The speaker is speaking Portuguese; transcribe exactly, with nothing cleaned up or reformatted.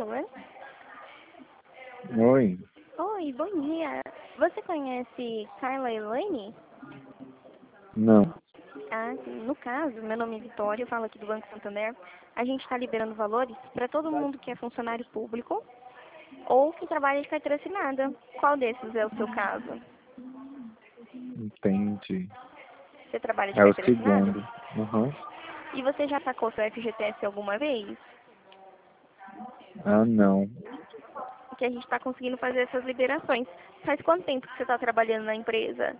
favor? Oi. Oi, bom dia. Você conhece Carla Elaine? Não. Ah, sim. No caso, meu nome é Vitória, eu falo aqui do Banco Santander. A gente está liberando valores para todo mundo que é funcionário público ou que trabalha de carteira assinada. Qual desses é o seu caso? Entendi. Você trabalha de É o carteira assinada? segundo. Uhum. E você já sacou seu F G T S alguma vez? Ah, não. Que a gente está conseguindo fazer essas liberações. Faz quanto tempo que você está trabalhando na empresa?